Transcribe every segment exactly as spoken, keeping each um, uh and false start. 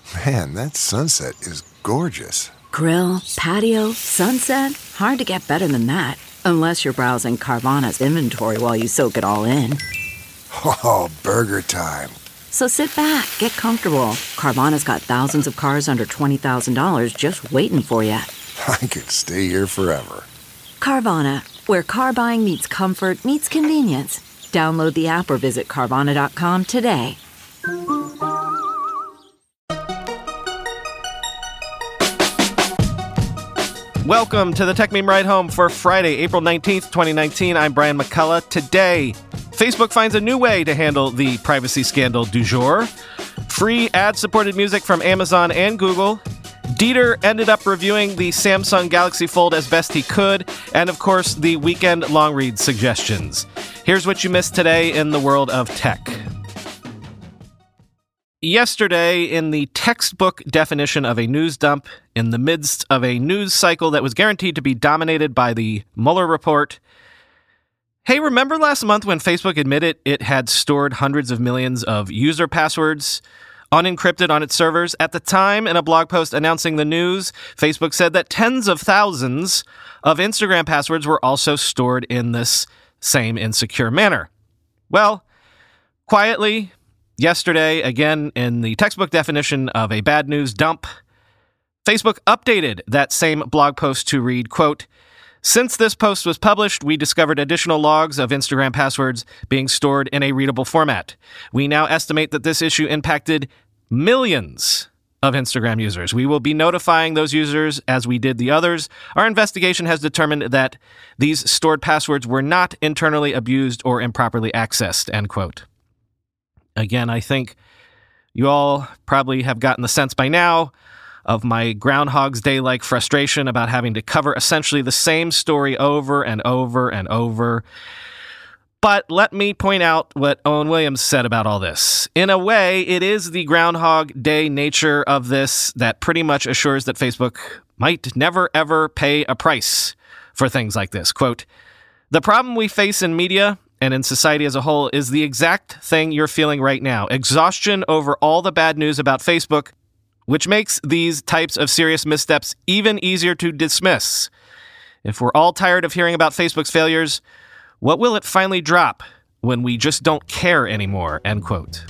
Man, that sunset is gorgeous. Grill, patio, sunset. Hard to get better than that. Unless you're browsing Carvana's inventory while you soak it all in. Oh, burger time. So sit back, get comfortable. Carvana's got thousands of cars under twenty thousand dollars just waiting for you. I could stay here forever. Carvana, where car buying meets comfort meets convenience. Download the app or visit Carvana dot com today. Welcome to the Tech Meme Ride Home for Friday, April nineteenth, twenty nineteen. I'm Brian McCullough. Today, Facebook finds a new way to handle the privacy scandal du jour. Free ad-supported music from Amazon and Google. Dieter ended up reviewing the Samsung Galaxy Fold as best he could. And, of course, the weekend long read suggestions. Here's what you missed today in the world of tech. Yesterday, in the textbook definition of a news dump, in the midst of a news cycle that was guaranteed to be dominated by the Mueller report, hey, remember last month when Facebook admitted it had stored hundreds of millions of user passwords unencrypted on its servers? At the time, in a blog post announcing the news, Facebook said that tens of thousands of Instagram passwords were also stored in this same insecure manner. Well, quietly, yesterday, again, in the textbook definition of a bad news dump, Facebook updated that same blog post to read, quote, "Since this post was published, we discovered additional logs of Instagram passwords being stored in a readable format. We now estimate that this issue impacted millions of Instagram users. We will be notifying those users as we did the others. Our investigation has determined that these stored passwords were not internally abused or improperly accessed," end quote. Again, I think you all probably have gotten the sense by now of my Groundhog's Day-like frustration about having to cover essentially the same story over and over and over. But let me point out what Owen Williams said about all this. In a way, it is the Groundhog Day nature of this that pretty much assures that Facebook might never, ever pay a price for things like this. Quote, "The problem we face in media and in society as a whole is the exact thing you're feeling right now. Exhaustion over all the bad news about Facebook, which makes these types of serious missteps even easier to dismiss. If we're all tired of hearing about Facebook's failures, what will it finally drop when we just don't care anymore?" End quote.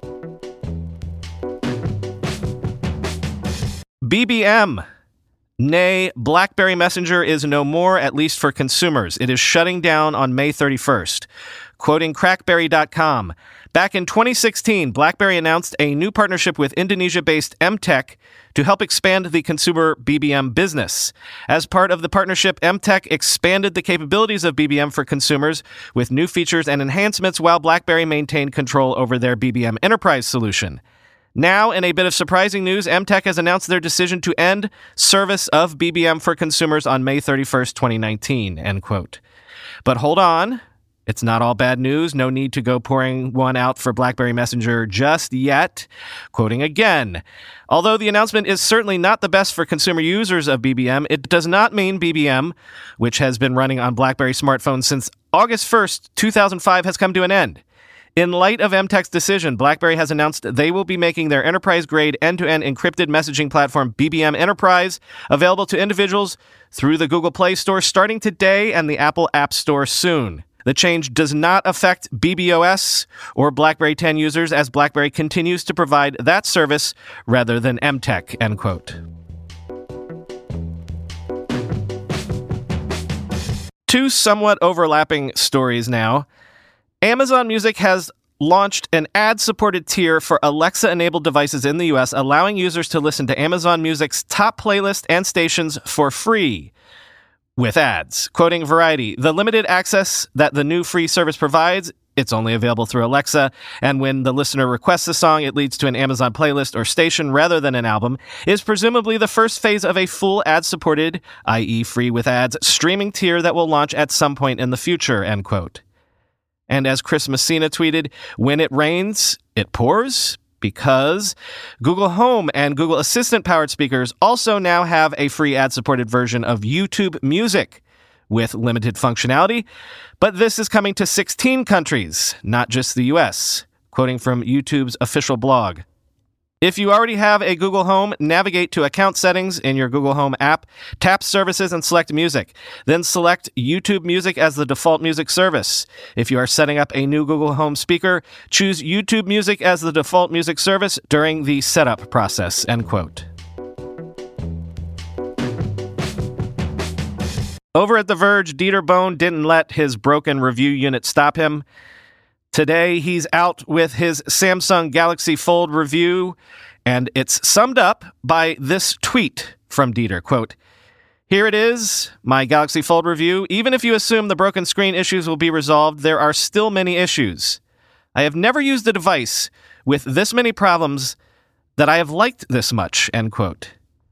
B B M. Nay, BlackBerry Messenger is no more, at least for consumers. It is shutting down on May thirty-first. Quoting crackberry dot com, back in twenty sixteen, BlackBerry announced a new partnership with Indonesia-based M-Tech to help expand the consumer B B M business. As part of the partnership, M-Tech expanded the capabilities of B B M for consumers with new features and enhancements while BlackBerry maintained control over their B B M enterprise solution. Now, in a bit of surprising news, M-Tech has announced their decision to end service of B B M for consumers on May thirty-first, twenty nineteen, end quote. But hold on. It's not all bad news. No need to go pouring one out for BlackBerry Messenger just yet. Quoting again, although the announcement is certainly not the best for consumer users of B B M, it does not mean B B M, which has been running on BlackBerry smartphones since August first, two thousand five, has come to an end. In light of M-Tech's decision, BlackBerry has announced they will be making their enterprise-grade end-to-end encrypted messaging platform B B M Enterprise available to individuals through the Google Play Store starting today and the Apple App Store soon. The change does not affect B B O S or BlackBerry ten users as BlackBerry continues to provide that service rather than M-Tech, end quote. Two somewhat overlapping stories now. Amazon Music has launched an ad-supported tier for Alexa-enabled devices in the U S, allowing users to listen to Amazon Music's top playlist and stations for free with ads. Quoting Variety, the limited access that the new free service provides, it's only available through Alexa, and when the listener requests a song, it leads to an Amazon playlist or station rather than an album, is presumably the first phase of a full ad-supported, that is free with ads, streaming tier that will launch at some point in the future, end quote. And as Chris Messina tweeted, when it rains, it pours, because Google Home and Google Assistant-powered speakers also now have a free ad-supported version of YouTube Music with limited functionality, but this is coming to sixteen countries, not just the U S, quoting from YouTube's official blog. If you already have a Google Home, navigate to Account Settings in your Google Home app, tap Services and select Music. Then select YouTube Music as the default music service. If you are setting up a new Google Home speaker, choose YouTube Music as the default music service during the setup process, end quote. Over at The Verge, Dieter Bohn didn't let his broken review unit stop him. Today, he's out with his Samsung Galaxy Fold review, and it's summed up by this tweet from Dieter, quote, "Here it is, my Galaxy Fold review. Even if you assume the broken screen issues will be resolved, there are still many issues. I have never used a device with this many problems that I have liked this much," end quote.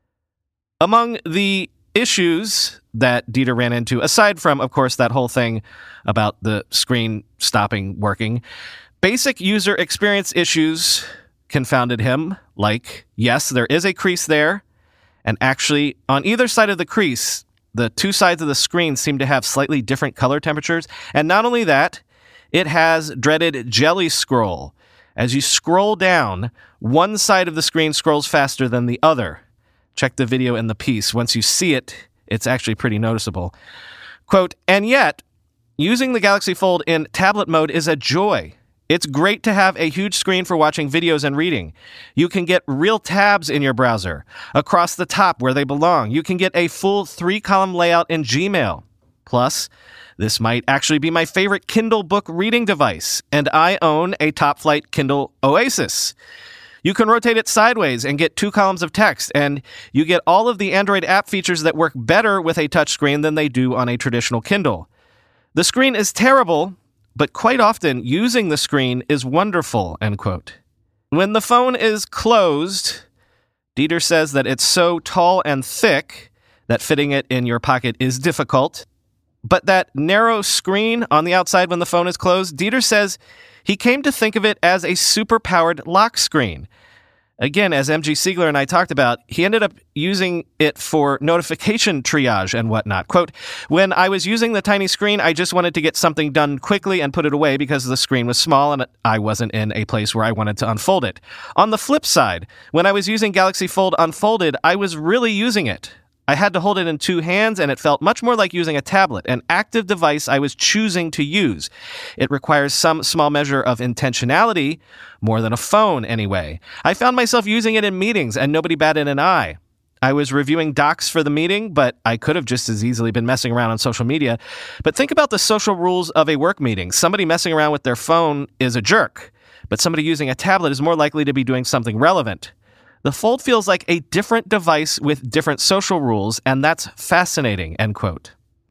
Among the issues that Dieter ran into, aside from, of course, that whole thing about the screen stopping working, basic user experience issues confounded him, like, yes, there is a crease there, and actually, on either side of the crease, the two sides of the screen seem to have slightly different color temperatures, and not only that, it has dreaded jelly scroll. As you scroll down, one side of the screen scrolls faster than the other. Check the video in the piece. Once you see it, it's actually pretty noticeable. Quote, "And yet, using the Galaxy Fold in tablet mode is a joy. It's great to have a huge screen for watching videos and reading. You can get real tabs in your browser, across the top where they belong. You can get a full three-column layout in Gmail. Plus, this might actually be my favorite Kindle book reading device, and I own a top-flight Kindle Oasis. You can rotate it sideways and get two columns of text, and you get all of the Android app features that work better with a touchscreen than they do on a traditional Kindle. The screen is terrible, but quite often using the screen is wonderful," end quote. When the phone is closed, Dieter says that it's so tall and thick that fitting it in your pocket is difficult. But that narrow screen on the outside when the phone is closed, Dieter says he came to think of it as a super-powered lock screen. Again, as M G Siegler and I talked about, he ended up using it for notification triage and whatnot. Quote, "When I was using the tiny screen, I just wanted to get something done quickly and put it away because the screen was small and I wasn't in a place where I wanted to unfold it. On the flip side, when I was using Galaxy Fold unfolded, I was really using it. I had to hold it in two hands, and it felt much more like using a tablet, an active device I was choosing to use. It requires some small measure of intentionality, more than a phone anyway. I found myself using it in meetings, and nobody batted an eye. I was reviewing docs for the meeting, but I could have just as easily been messing around on social media. But think about the social rules of a work meeting. Somebody messing around with their phone is a jerk, but somebody using a tablet is more likely to be doing something relevant. The Fold feels like a different device with different social rules, and that's fascinating," end quote.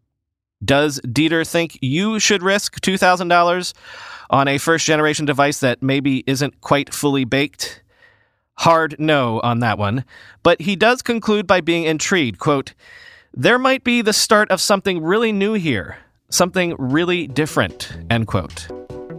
Does Dieter think you should risk two thousand dollars on a first-generation device that maybe isn't quite fully baked? Hard no on that one. But he does conclude by being intrigued, quote, "There might be the start of something really new here, something really different," end quote.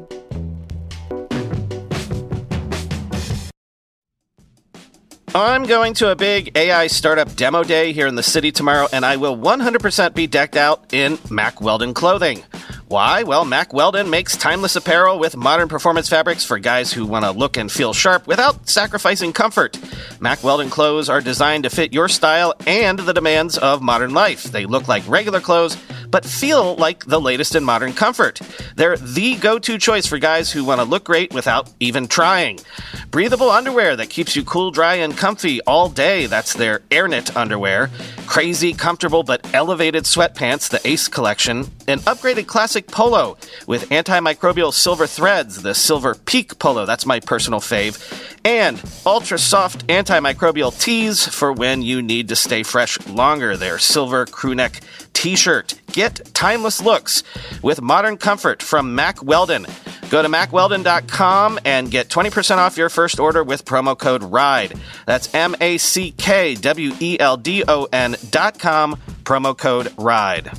I'm going to a big A I startup demo day here in the city tomorrow, and I will one hundred percent be decked out in Mack Weldon clothing. Why? Well, Mack Weldon makes timeless apparel with modern performance fabrics for guys who want to look and feel sharp without sacrificing comfort. Mack Weldon clothes are designed to fit your style and the demands of modern life. They look like regular clothes, but feel like the latest in modern comfort. They're the go-to choice for guys who want to look great without even trying. Breathable underwear that keeps you cool, dry, and comfy all day. That's their AirKnit underwear. Crazy, comfortable, but elevated sweatpants, the Ace collection. An upgraded classic polo with antimicrobial silver threads, the Silver Peak polo. That's my personal fave. And ultra-soft antimicrobial tees for when you need to stay fresh longer. Their silver crewneck t-shirt. Get timeless looks with modern comfort from Mack Weldon. Go to mack weldon dot com and get twenty percent off your first order with promo code RIDE. That's M A C K W E L D O N dot com, promo code RIDE.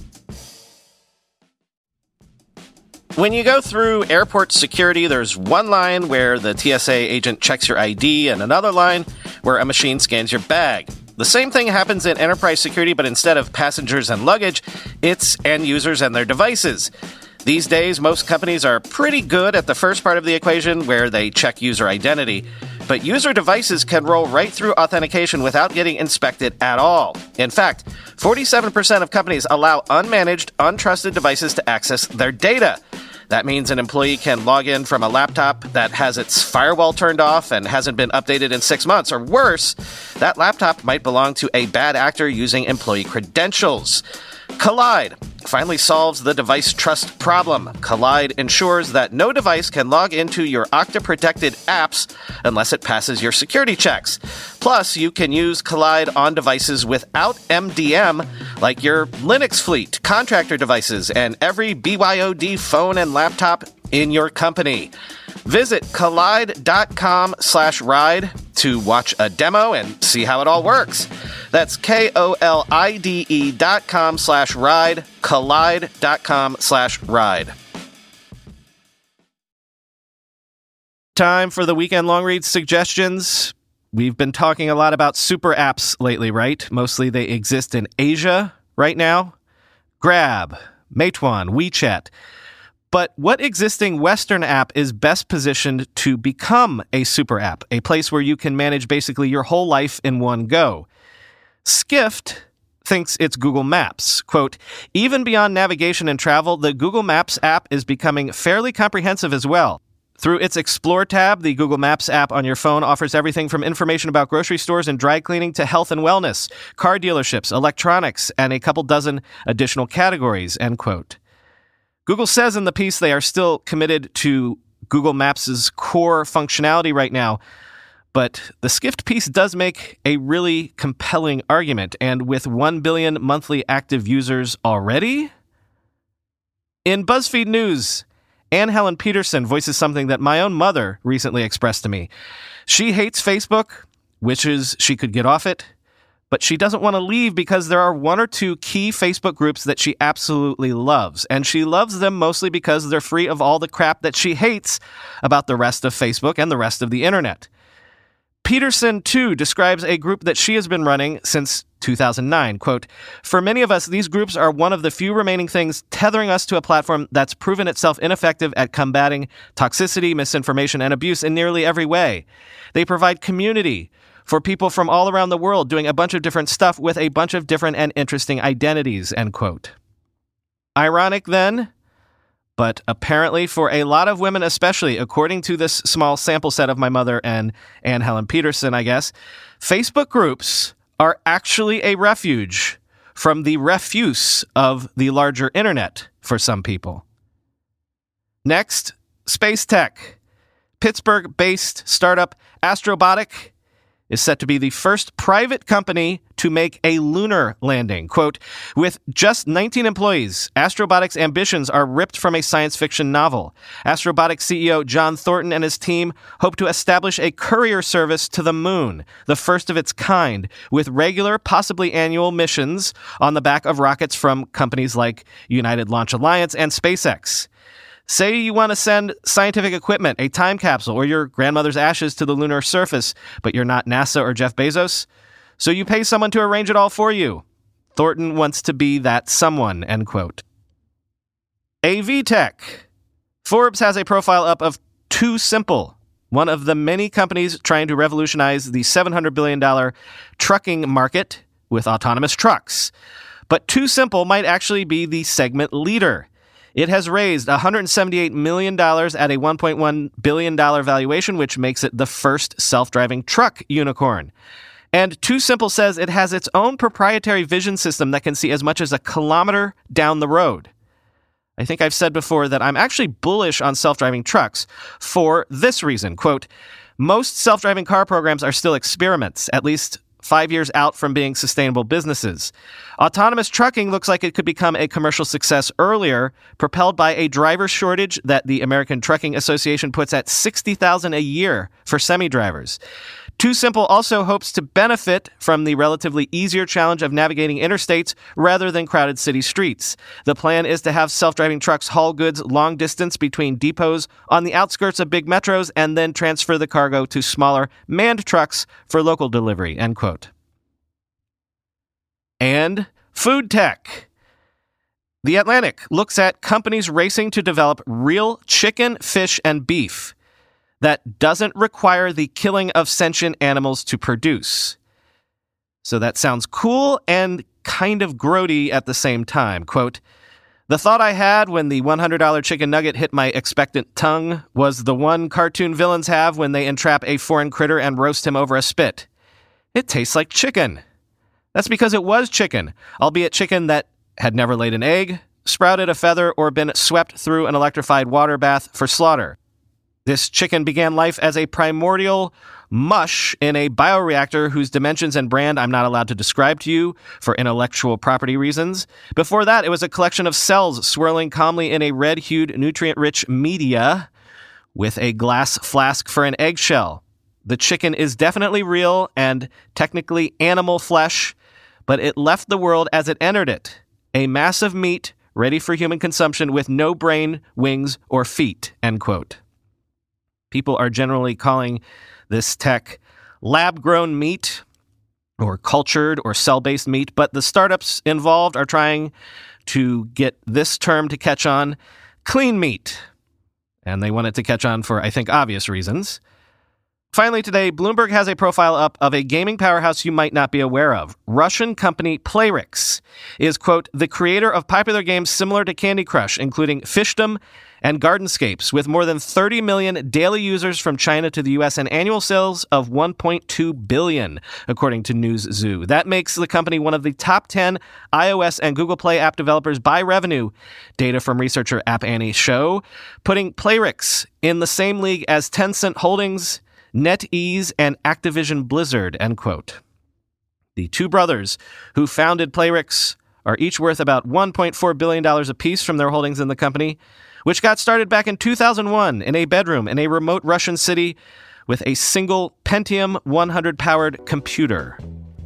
When you go through airport security, there's one line where the T S A agent checks your I D and another line where a machine scans your bag. The same thing happens in enterprise security, but instead of passengers and luggage, it's end users and their devices. These days, most companies are pretty good at the first part of the equation where they check user identity. but user devices can roll right through authentication without getting inspected at all. In fact, forty-seven percent of companies allow unmanaged, untrusted devices to access their data. That means an employee can log in from a laptop that has its firewall turned off and hasn't been updated in six months. Or worse, that laptop might belong to a bad actor using employee credentials. Kolide finally solves the device trust problem. Kolide ensures that no device can log into your Okta-protected apps unless it passes your security checks. Plus, you can use Kolide on devices without M D M, like your Linux fleet, contractor devices, and every B Y O D phone and laptop in your company. Visit kolide.com slash ride to watch a demo and see how it all works. That's K-O-L-I-D-E dot com slash ride, kolide.com slash ride. Time for the weekend long read suggestions. We've been talking a lot about super apps lately, right? Mostly they exist in Asia right now. Grab, Meituan, WeChat. But what existing Western app is best positioned to become a super app, a place where you can manage basically your whole life in one go? Skift thinks it's Google Maps. Quote, even beyond navigation and travel, the Google Maps app is becoming fairly comprehensive as well. Through its Explore tab, the Google Maps app on your phone offers everything from information about grocery stores and dry cleaning to health and wellness, car dealerships, electronics, and a couple dozen additional categories, end quote. Google says in the piece they are still committed to Google Maps' core functionality right now, but the Skift piece does make a really compelling argument, and with one billion monthly active users already? In BuzzFeed News, Anne Helen Peterson voices something that my own mother recently expressed to me. She hates Facebook, wishes she could get off it, but she doesn't want to leave because there are one or two key Facebook groups that she absolutely loves. And she loves them mostly because they're free of all the crap that she hates about the rest of Facebook and the rest of the internet. Peterson, too, describes a group that she has been running since two thousand nine. Quote, for many of us, these groups are one of the few remaining things tethering us to a platform that's proven itself ineffective at combating toxicity, misinformation, and abuse in nearly every way. They provide community for people from all around the world doing a bunch of different stuff with a bunch of different and interesting identities, end quote. Ironic then, but apparently for a lot of women especially, according to this small sample set of my mother and Anne Helen Peterson, I guess, Facebook groups are actually a refuge from the refuse of the larger internet for some people. Next, space tech. Pittsburgh-based startup Astrobotic is set to be the first private company to make a lunar landing. Quote, with just nineteen employees, Astrobotic's ambitions are ripped from a science fiction novel. Astrobotic C E O John Thornton and his team hope to establish a courier service to the moon, the first of its kind, with regular, possibly annual missions on the back of rockets from companies like United Launch Alliance and SpaceX. Say you want to send scientific equipment, a time capsule, or your grandmother's ashes to the lunar surface, but you're not NASA or Jeff Bezos, so you pay someone to arrange it all for you. Thornton wants to be that someone, end quote. A V Tech. Forbes has a profile up of TuSimple, one of the many companies trying to revolutionize the seven hundred billion dollars trucking market with autonomous trucks. But TuSimple might actually be the segment leader. It has raised one hundred seventy-eight million dollars at a one point one billion dollars valuation, which makes it the first self-driving truck unicorn. And TuSimple says it has its own proprietary vision system that can see as much as a kilometer down the road. I think I've said before that I'm actually bullish on self-driving trucks for this reason. Quote, most self-driving car programs are still experiments, at least five years out from being sustainable businesses. Autonomous trucking looks like it could become a commercial success earlier, propelled by a driver shortage that the American Trucking Association puts at sixty thousand dollars a year for semi-drivers. TuSimple also hopes to benefit from the relatively easier challenge of navigating interstates rather than crowded city streets. The plan is to have self-driving trucks haul goods long distance between depots on the outskirts of big metros and then transfer the cargo to smaller manned trucks for local delivery, end quote. And food tech. The Atlantic looks at companies racing to develop real chicken, fish, and beef. that doesn't require the killing of sentient animals to produce. So that sounds cool and kind of grody at the same time. Quote, "The thought I had when the one hundred dollars chicken nugget hit my expectant tongue was the one cartoon villains have when they entrap a foreign critter and roast him over a spit. It tastes like chicken. That's because it was chicken, albeit chicken that had never laid an egg, sprouted a feather, or been swept through an electrified water bath for slaughter. This chicken began life as a primordial mush in a bioreactor whose dimensions and brand I'm not allowed to describe to you for intellectual property reasons. Before that, it was a collection of cells swirling calmly in a red-hued, nutrient-rich media with a glass flask for an eggshell. The chicken is definitely real and technically animal flesh, but it left the world as it entered it, a mass of meat ready for human consumption with no brain, wings, or feet," end quote. People are generally calling this tech lab-grown meat or cultured or cell-based meat, but the startups involved are trying to get this term to catch on, clean meat. And they want it to catch on for, I think, obvious reasons. Finally today, Bloomberg has a profile up of a gaming powerhouse you might not be aware of. Russian company Playrix is, quote, "the creator of popular games similar to Candy Crush, including Fishdom and Gardenscapes, with more than thirty million daily users from China to the U S and annual sales of one point two billion, according to NewsZoo. That makes the company one of the top ten iOS and Google Play app developers by revenue, data from researcher App Annie show, putting Playrix in the same league as Tencent Holdings, NetEase, and Activision Blizzard," end quote. The two brothers who founded Playrix are each worth about one point four billion dollars apiece from their holdings in the company, which got started back in two thousand one in a bedroom in a remote Russian city with a single Pentium one hundred powered computer.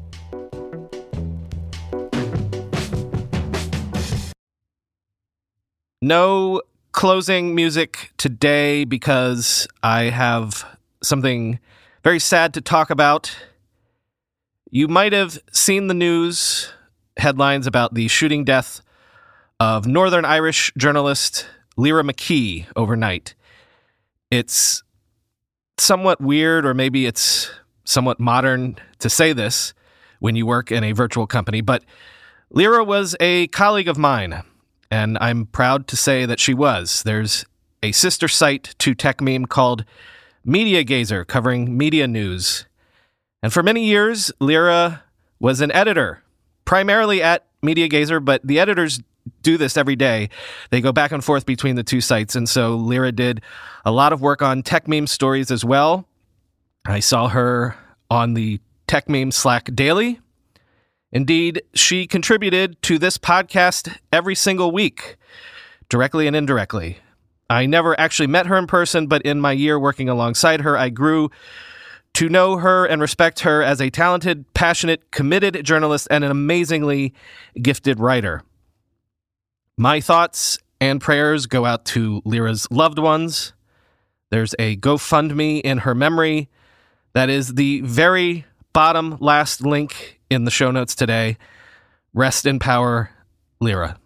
No closing music today because I have something very sad to talk about. You might have seen the news headlines about the shooting death of Northern Irish journalist Lyra McKee overnight. It's somewhat weird, or maybe it's somewhat modern to say this when you work in a virtual company, but Lyra was a colleague of mine, and I'm proud to say that she was. There's a sister site to TechMeme called Media Gazer, covering media news. And for many years, Lyra was an editor, primarily at Media Gazer, but the editors do this every day. They go back and forth between the two sites, and so Lyra did a lot of work on TechMeme stories as well. I saw her on the TechMeme Slack daily. Indeed, she contributed to this podcast every single week, directly and indirectly. I never actually met her in person, but in my year working alongside her, I grew to know her and respect her as a talented, passionate, committed journalist and an amazingly gifted writer. My thoughts and prayers go out to Lyra's loved ones. There's a GoFundMe in her memory. That is the very bottom last link in the show notes today. Rest in power, Lyra.